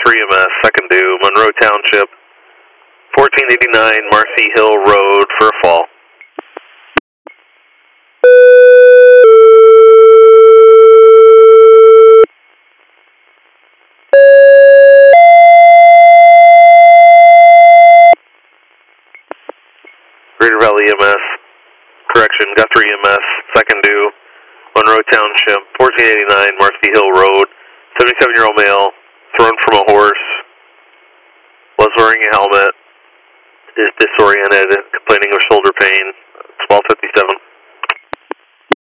EMS, second due, Monroe Township, 1489 Marcy Hill Road for a fall. Greater Valley EMS, correction, Guthrie EMS, second due, Monroe Township, 1489 Marcy Hill Road, 77-year-old male, thrown from a horse, was wearing a helmet, is disoriented, complaining of shoulder pain, 1257.